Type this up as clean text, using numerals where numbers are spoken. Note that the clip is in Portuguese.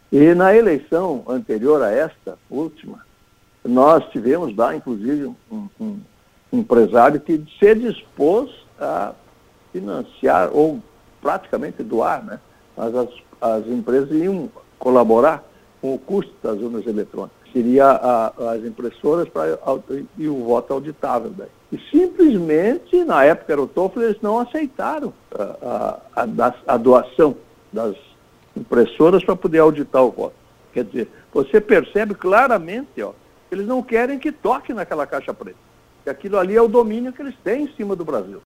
E na eleição anterior a esta última, nós tivemos lá, inclusive, um empresário que se dispôs a financiar ou praticamente doar, né? Mas as empresas iam colaborar com o custo das urnas eletrônicas. Seria as impressoras e o voto auditável. Daí. E simplesmente, na época era o Toffoli, eles não aceitaram a doação das impressoras para poder auditar o voto. Quer dizer, você percebe claramente, ó, que eles não querem que toque naquela caixa preta. Que aquilo ali é o domínio que eles têm em cima do Brasil.